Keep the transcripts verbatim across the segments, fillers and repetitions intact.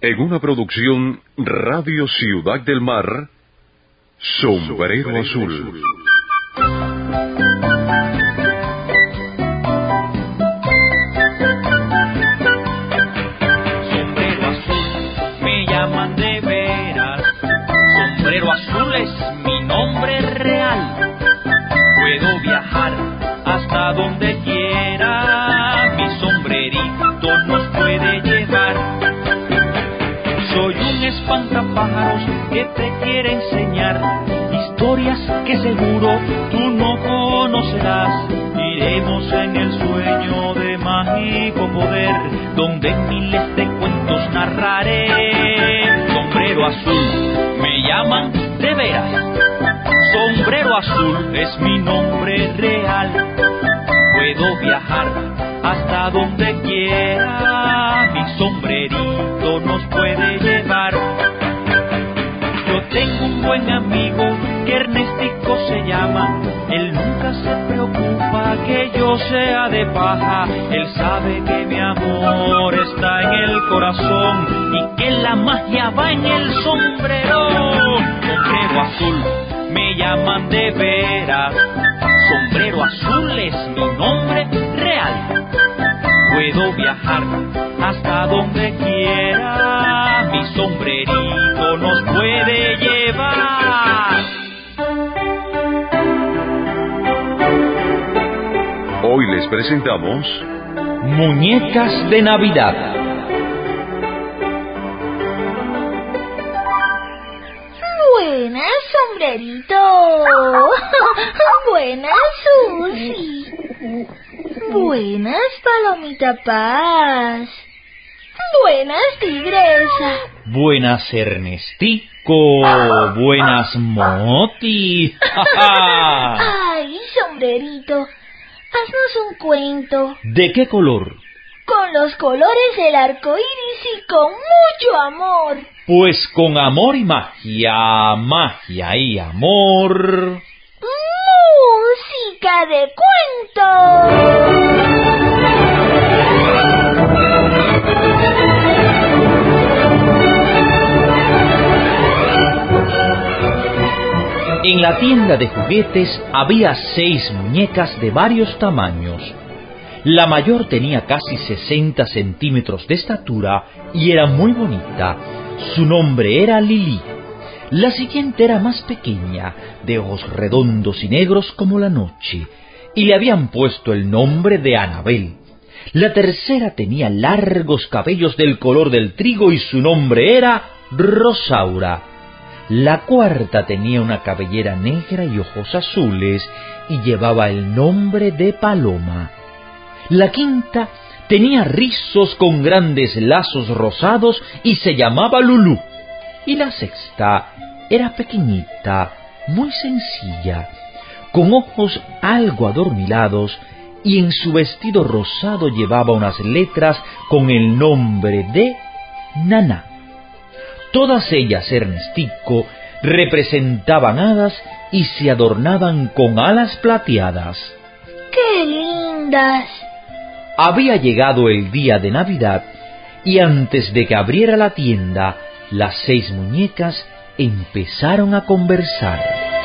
En una producción Radio Ciudad del Mar, Sombrero Azul. Sombrero azul, me llaman de veras. Sombrero azul es mi nombre real. Puedo viajar hasta donde quiera. Mi sombrerito nos puede llevar. Soy un espantapájaros que te quiere enseñar historias que seguro tú no conocerás. Iremos en el sueño de mágico poder, donde miles de cuentos narraré. Sombrero azul, me llaman de veras. Sombrero azul es mi nombre real. Puedo viajar hasta donde quiera. Mi sombrerito nos puede llevar. Yo tengo un buen amigo que Ernestico se llama. Él nunca se preocupa que yo sea de paja. Él sabe que mi amor está en el corazón y que la magia va en el sombrero. Sombrero azul, me llaman de veras. Sombrero azul es mi nombre real. Puedo viajar hasta donde quiera. Mi sombrerito nos puede llevar. Hoy les presentamos Muñecas de Navidad. Buenas, sombrerito. Buenas, Susi. Buenas, Palomita Paz. Buenas, Tigresa. Buenas, Ernestico. Buenas, Moti. Ay, sombrerito, haznos un cuento. ¿De qué color? Con los colores del arco iris y con mucho amor. Pues con amor y magia, magia y amor. Música de cuento. En la tienda de juguetes había seis muñecas de varios tamaños. La mayor tenía casi sesenta centímetros de estatura y era muy bonita. Su nombre era Lili. La siguiente era más pequeña, de ojos redondos y negros como la noche, y le habían puesto el nombre de Anabel. La tercera tenía largos cabellos del color del trigo y su nombre era Rosaura. La cuarta tenía una cabellera negra y ojos azules y llevaba el nombre de Paloma. La quinta tenía rizos con grandes lazos rosados y se llamaba Lulú. Y la sexta era pequeñita, muy sencilla, con ojos algo adormilados, y en su vestido rosado llevaba unas letras con el nombre de Naná. Todas ellas, Ernestico, representaban hadas y se adornaban con alas plateadas. ¡Qué lindas! Había llegado el día de Navidad y antes de que abriera la tienda, las seis muñecas empezaron a conversar.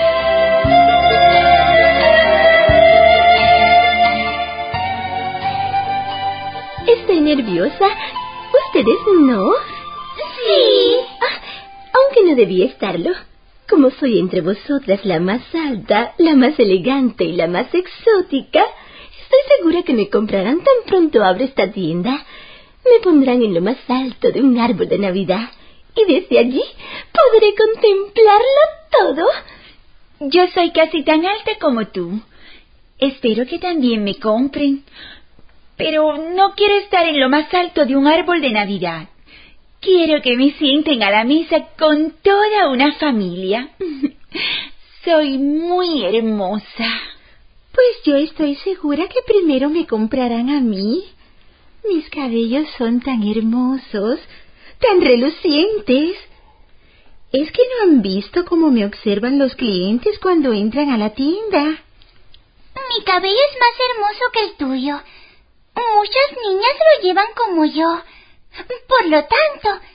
Estoy nerviosa. ¿Ustedes no? Sí. Ah, aunque no debía estarlo. Como soy entre vosotras la más alta, la más elegante y la más exótica, estoy segura que me comprarán tan pronto abra esta tienda. Me pondrán en lo más alto de un árbol de Navidad y desde allí podré contemplarlo todo. Yo soy casi tan alta como tú. Espero que también me compren. Pero no quiero estar en lo más alto de un árbol de Navidad. Quiero que me sienten a la mesa con toda una familia. Soy muy hermosa. Pues yo estoy segura que primero me comprarán a mí. Mis cabellos son tan hermosos, tan relucientes. ¿Es que no han visto cómo me observan los clientes cuando entran a la tienda? Mi cabello es más hermoso que el tuyo. Muchas niñas lo llevan como yo. Por lo tanto,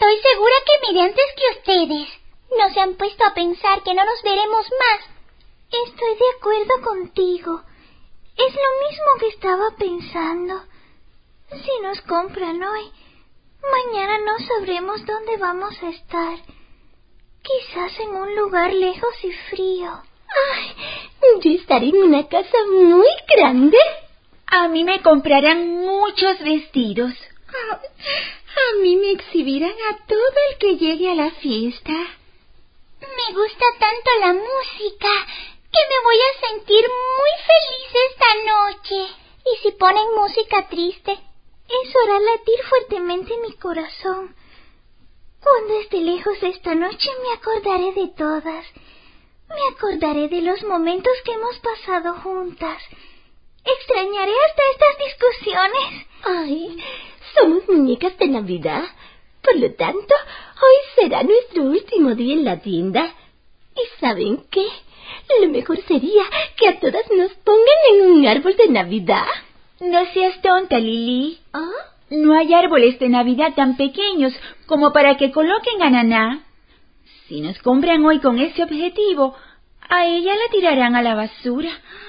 Estoy segura que miré antes que ustedes. ¿No se han puesto a pensar que no nos veremos más? Estoy de acuerdo contigo. Es lo mismo que estaba pensando. Si nos compran hoy, mañana no sabremos dónde vamos a estar. Quizás en un lugar lejos y frío. Ay, yo estaré en una casa muy grande. A mí me comprarán muchos vestidos. Oh, a mí me exhibirán a todo el que llegue a la fiesta. Me gusta tanto la música que me voy a sentir muy feliz esta noche. Y si ponen música triste, eso hará latir fuertemente mi corazón. Cuando esté lejos esta noche me acordaré de todas. Me acordaré de los momentos que hemos pasado juntas. Extrañaré hasta estas discusiones. Ay, somos muñecas de Navidad. Por lo tanto, hoy será nuestro último día en la tienda. ¿Y saben qué? Lo mejor sería que a todas nos pongan en un árbol de Navidad. No seas tonta, Lili. ¿Ah? No hay árboles de Navidad tan pequeños como para que coloquen a Naná. Si nos compran hoy con ese objetivo, a ella la tirarán a la basura.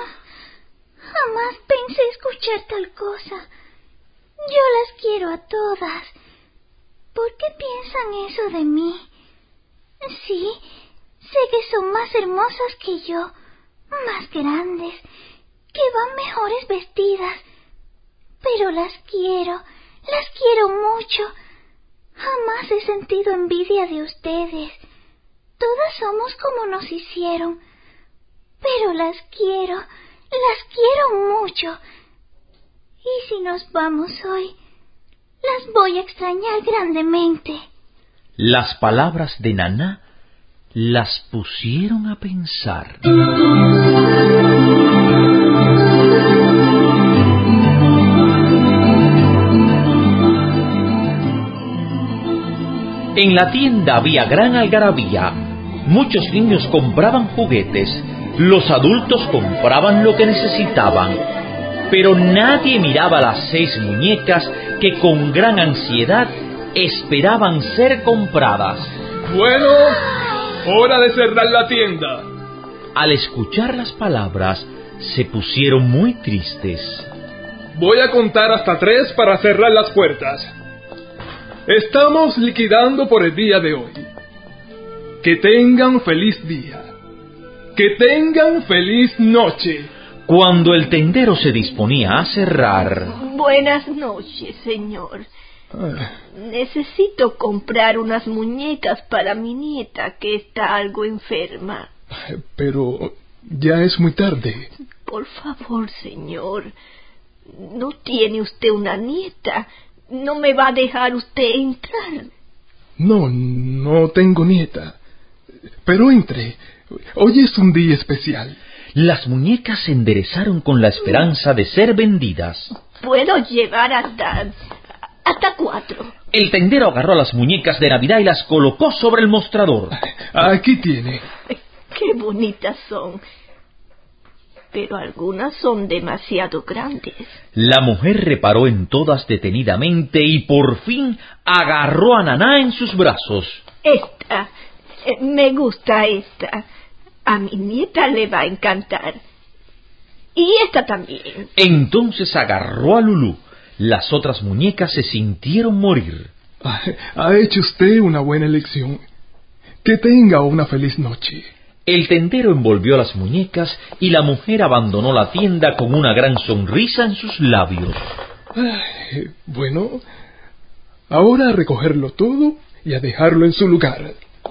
Jamás pensé escuchar tal cosa. Yo las quiero a todas. ¿Por qué piensan eso de mí? Sí, sé que son más hermosas que yo, más grandes, que van mejores vestidas. Pero las quiero, las quiero mucho. Jamás he sentido envidia de ustedes. Todas somos como nos hicieron. Pero las quiero, las quiero mucho. Y si nos vamos hoy, las voy a extrañar grandemente. Las palabras de Naná las pusieron a pensar. En la tienda había gran algarabía. Muchos niños compraban juguetes, los adultos compraban lo que necesitaban, pero nadie miraba las seis muñecas que con gran ansiedad esperaban ser compradas. Bueno, hora de cerrar la tienda. Al escuchar las palabras, se pusieron muy tristes. Voy a contar hasta tres para cerrar las puertas. Estamos liquidando por el día de hoy. Que tengan feliz día. Que tengan feliz noche. Cuando el tendero se disponía a cerrar... Buenas noches, señor. Necesito comprar unas muñecas para mi nieta que está algo enferma. Pero ya es muy tarde. Por favor, señor. ¿No tiene usted una nieta? ¿No me va a dejar usted entrar? No, no tengo nieta. Pero entre. Hoy es un día especial. Las muñecas se enderezaron con la esperanza de ser vendidas. Puedo llevar hasta... hasta cuatro. El tendero agarró las muñecas de Navidad y las colocó sobre el mostrador. Aquí tiene. Qué bonitas son. Pero algunas son demasiado grandes. La mujer reparó en todas detenidamente y por fin agarró a Naná en sus brazos. Esta, eh, me gusta esta. A mi nieta le va a encantar. Y esta también. Entonces agarró a Lulú. Las otras muñecas se sintieron morir. Ha hecho usted una buena elección. Que tenga una feliz noche. El tendero envolvió las muñecas y la mujer abandonó la tienda con una gran sonrisa en sus labios. Ay, bueno, ahora a recogerlo todo y a dejarlo en su lugar.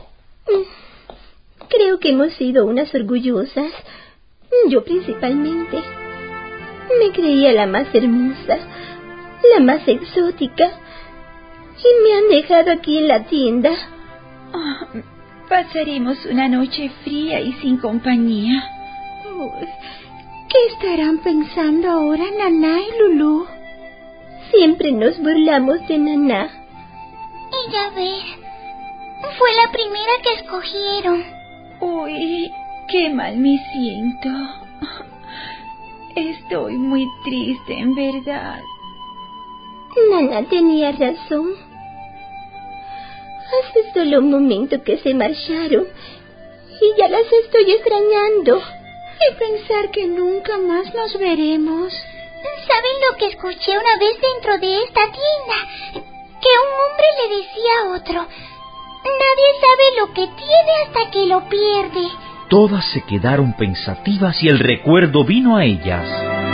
Creo que hemos sido unas orgullosas. Yo principalmente. Me creía la más hermosa, la más exótica. Y me han dejado aquí en la tienda. Oh, pasaremos una noche fría y sin compañía. Uy, ¿qué estarán pensando ahora Naná y Lulú? Siempre nos burlamos de Naná. Y ya ves, fue la primera que escogieron. Uy, qué mal me siento. Estoy muy triste, en verdad. Naná tenía razón. Hace solo un momento que se marcharon y ya las estoy extrañando. Y pensar que nunca más nos veremos. ¿Saben lo que escuché una vez dentro de esta tienda? Que un hombre le decía a otro: nadie sabe lo que tiene hasta que lo pierde. Todas se quedaron pensativas y el recuerdo vino a ellas.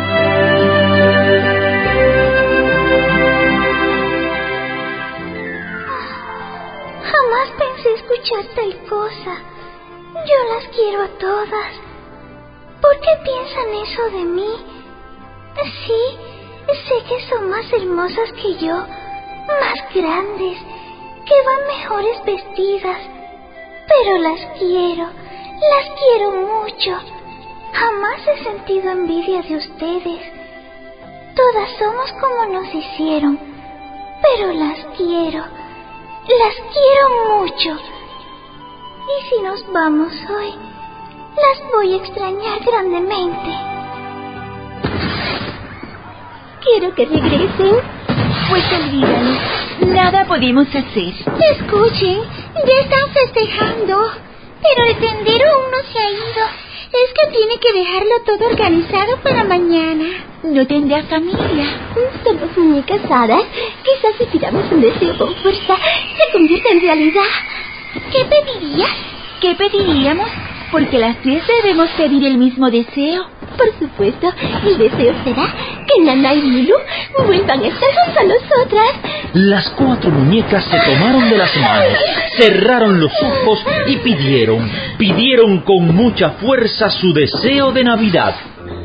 Jamás pensé escuchar tal cosa. Yo las quiero a todas. ¿Por qué piensan eso de mí? Sí, sé que son más hermosas que yo, más grandes, que van mejores vestidas, pero las quiero, las quiero mucho. Jamás he sentido envidia de ustedes. Todas somos como nos hicieron, pero las quiero, las quiero mucho. Y si nos vamos hoy, las voy a extrañar grandemente. Quiero que regresen. Pues olvídalo, nada podemos hacer. Escuchen, ya están festejando, pero el tendero aún no se ha ido. Es que tiene que dejarlo todo organizado para mañana. No tendrá familia. Somos muñecas hadas. Quizás si tiramos un deseo con fuerza, se convierta en realidad. ¿Qué pedirías? ¿Qué pediríamos? Porque las tres debemos pedir el mismo deseo. Por supuesto, el deseo será que Naná y Lulu vuelvan a estar junto a nosotras. Las cuatro muñecas se tomaron de las manos, cerraron los ojos y pidieron, pidieron con mucha fuerza su deseo de Navidad.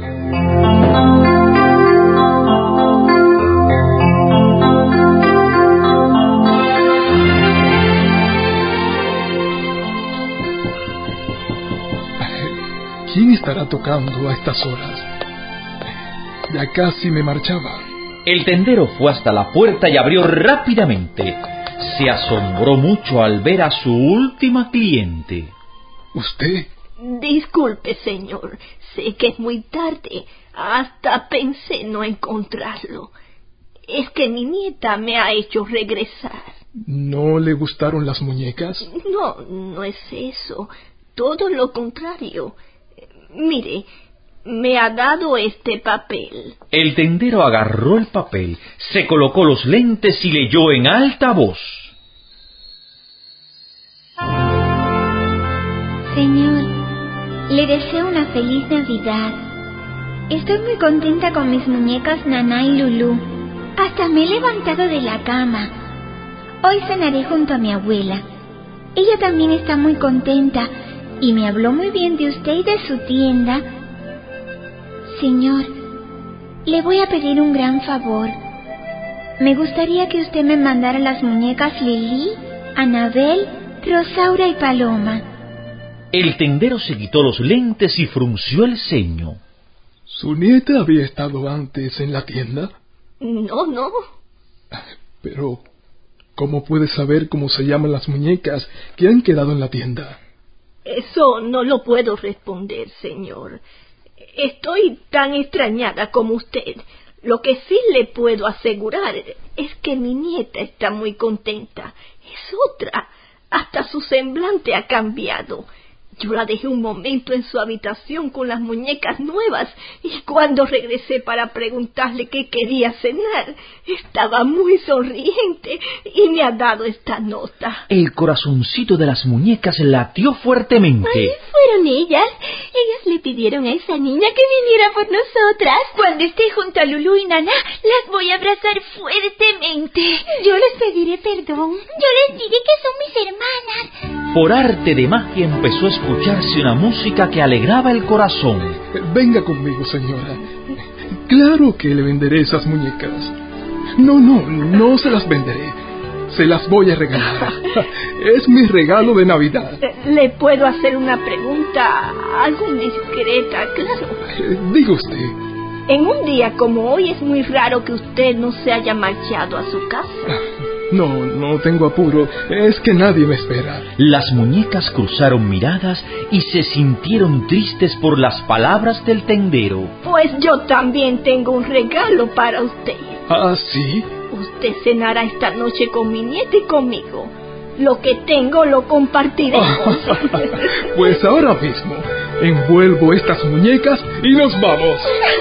¿Quién estará tocando a estas horas? Ya casi me marchaba. El tendero fue hasta la puerta y abrió rápidamente. Se asombró mucho al ver a su última cliente. ¿Usted? Disculpe, señor. Sé que es muy tarde. Hasta pensé no encontrarlo. Es que mi nieta me ha hecho regresar. ¿No le gustaron las muñecas? No, no es eso. Todo lo contrario. Mire, me ha dado este papel. El tendero agarró el papel, se colocó los lentes y leyó en alta voz. Señor, le deseo una feliz Navidad. Estoy muy contenta con mis muñecas Naná y Lulú. Hasta me he levantado de la cama. Hoy cenaré junto a mi abuela. Ella también está muy contenta y me habló muy bien de usted y de su tienda. Señor, le voy a pedir un gran favor. Me gustaría que usted me mandara las muñecas Lili, Anabel, Rosaura y Paloma. El tendero se quitó los lentes y frunció el ceño. ¿Su nieta había estado antes en la tienda? No, no. Pero, ¿cómo puede saber cómo se llaman las muñecas que han quedado en la tienda? Eso no lo puedo responder, señor. Estoy tan extrañada como usted. Lo que sí le puedo asegurar es que mi nieta está muy contenta. Es otra. Hasta su semblante ha cambiado. Yo la dejé un momento en su habitación con las muñecas nuevas y cuando regresé para preguntarle qué quería cenar, estaba muy sonriente y me ha dado esta nota. El corazoncito de las muñecas latió fuertemente. Ay, fueron ellas. Ellas le pidieron a esa niña que viniera por nosotras. Cuando esté junto a Lulú y Naná, las voy a abrazar fuertemente. Yo les pediré perdón. Yo les diré que son mis hermanas. Por arte de magia empezó a escucharse una música que alegraba el corazón. Venga conmigo, señora. Claro que le venderé esas muñecas. No, no, no se las venderé. Se las voy a regalar. Es mi regalo de Navidad. ¿Le puedo hacer una pregunta algo indiscreta? Claro. Eh, diga usted. En un día como hoy es muy raro que usted no se haya marchado a su casa. No, no tengo apuro. Es que nadie me espera. Las muñecas cruzaron miradas y se sintieron tristes por las palabras del tendero. Pues yo también tengo un regalo para usted. ¿Ah, sí? Usted cenará esta noche con mi nieta y conmigo. Lo que tengo lo compartiremos. Pues ahora mismo envuelvo estas muñecas y nos vamos.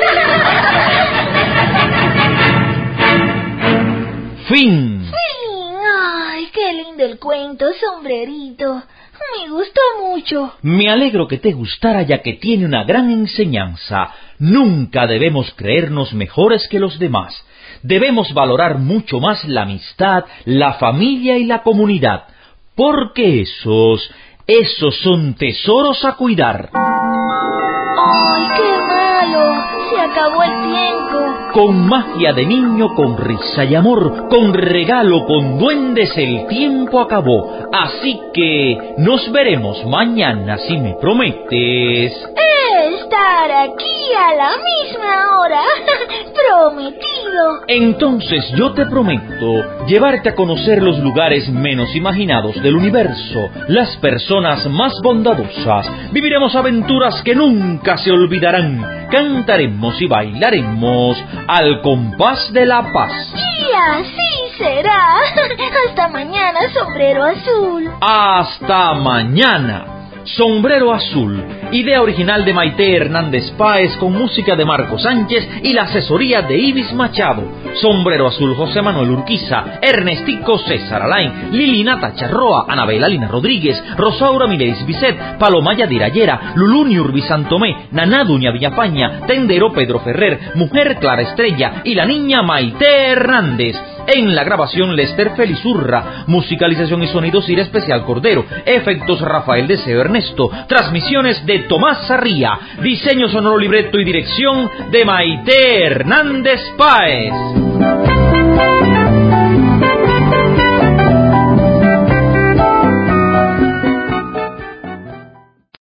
Fin. Fin. Ay, qué lindo el cuento, Sombrerito. Me gustó mucho. Me alegro que te gustara, ya que tiene una gran enseñanza. Nunca debemos creernos mejores que los demás. Debemos valorar mucho más la amistad, la familia y la comunidad, porque esos, esos son tesoros a cuidar. Ay, qué malo. Se acabó el tiempo. Con magia de niño, con risa y amor, con regalo, con duendes, el tiempo acabó. Así que nos veremos mañana, si me prometes. Estar aquí a la misma hora. Prometido. Entonces yo te prometo llevarte a conocer los lugares menos imaginados del universo, las personas más bondadosas. Viviremos aventuras que nunca se olvidarán. Cantaremos y bailaremos al compás de la paz. Y así será. Hasta mañana, Sombrero Azul. Hasta mañana. Sombrero Azul, idea original de Maite Hernández Páez, con música de Marco Sánchez y la asesoría de Ibis Machado. Sombrero Azul, José Manuel Urquiza, Ernestico César Alain, Lili Natacha Roa, Anabela Lina Rodríguez, Rosaura Mireis Bisset, Paloma Yadira Yera, Luluni Urbi Santomé, Naná Duña Villafaña, Tendero Pedro Ferrer, Mujer Clara Estrella y la niña Maite Hernández. En la grabación Lester Felizurra, musicalización y sonido Cira Especial Cordero, efectos Rafael Deseo Ernesto, transmisiones de Tomás Sarría, diseño sonoro, libreto y dirección de Maite Hernández Páez.